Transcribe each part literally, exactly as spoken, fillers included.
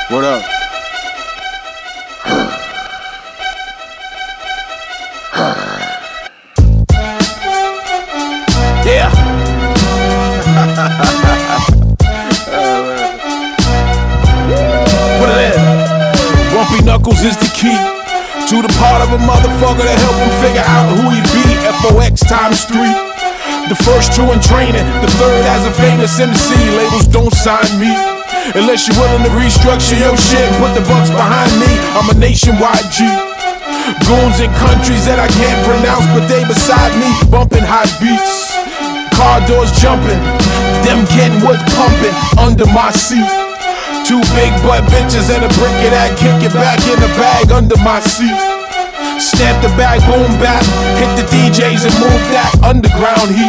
What up? Yeah. Put it in. Bumpy knuckles is the key to the part of a motherfucker to help him figure out who he be. F O X times three. The first two in training, the third as a famous M C. Labels don't sign me unless you're willing to restructure your shit and put the bucks behind me. I'm a nationwide G. Goons in countries that I can't pronounce, but they beside me, bumping hot beats. Car doors jumping, them Kenwoods pumping under my seat. Two big butt bitches and a brick of that, kick it back in the bag under my seat. Stamp the bag, boom back, hit the D Js and move that underground heat.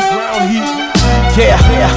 Yeah, yeah.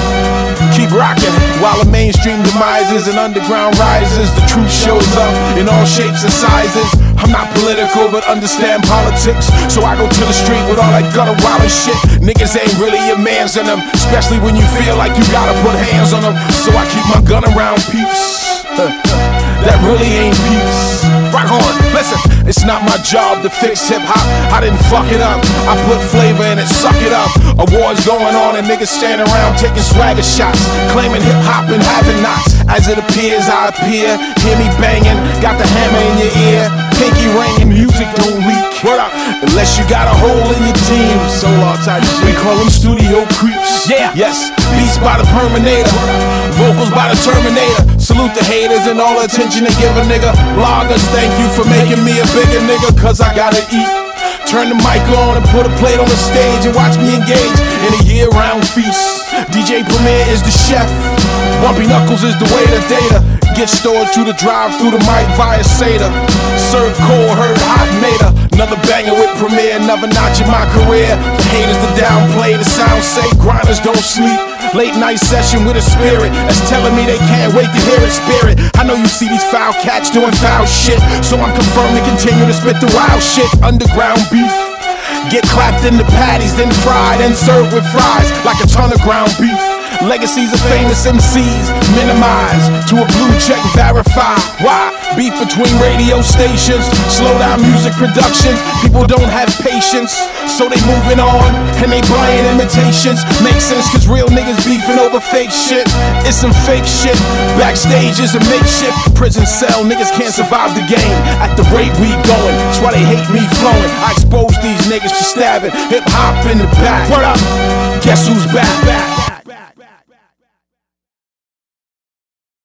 Keep rocking while the mainstream demises and underground rises. The truth shows up in all shapes and sizes. I'm not political, but understand politics, so I go to the street with all that gutter wild shit. Niggas ain't really your mans in them, especially when you feel like you gotta put hands on them. So I keep my gun around peeps that really ain't peeps. Rock on, listen, it's not my job to fix hip-hop. I didn't fuck it up, I put flavor in it, suck it up. Awards going on and niggas standing around taking swagger shots, claiming hip-hop and having knots. As it appears, I appear, hear me banging, got the hammer in your ear, pinky ringing, music don't leak. What up? Unless you got a hole in your team, solo type shit. We call them studio creeps. Yeah, yes, beats by the Perminator, vocals by the Terminator. Salute the haters and all the attention they give a nigga. Bloggers, thank you for making me a bigger nigga, cause I gotta eat. Turn the mic on and put a plate on the stage and watch me engage in a year-round feast. D J Premier is the chef, Bumpy Knuckles is the waiter. Data get stored to the drive through the mic via SATA. Serve cold, heard hot, made a another banger with Premier, another notch in my career. For haters to downplay the sound, say grinders don't sleep. Late night session with a spirit that's telling me they can't wait to hear it. Spirit, I know you see these foul cats doing foul shit, so I'm confirmed to continue to spit the wild shit. Underground beef, get clapped in the patties, then fried and served with fries like a ton of ground beef. Legacies of famous M Cs minimized to a blue check verified. Why? Beef between radio stations, slow down music productions. People don't have patience, so they moving on and they buying imitations. Makes sense cause real niggas beefing over fake shit. It's some fake shit. Backstage is a makeshift prison cell. Niggas can't survive the game at the rate we going. That's why they hate me flowing. I expose these niggas for stabbing hip hop in the back. What up? Guess who's back? back.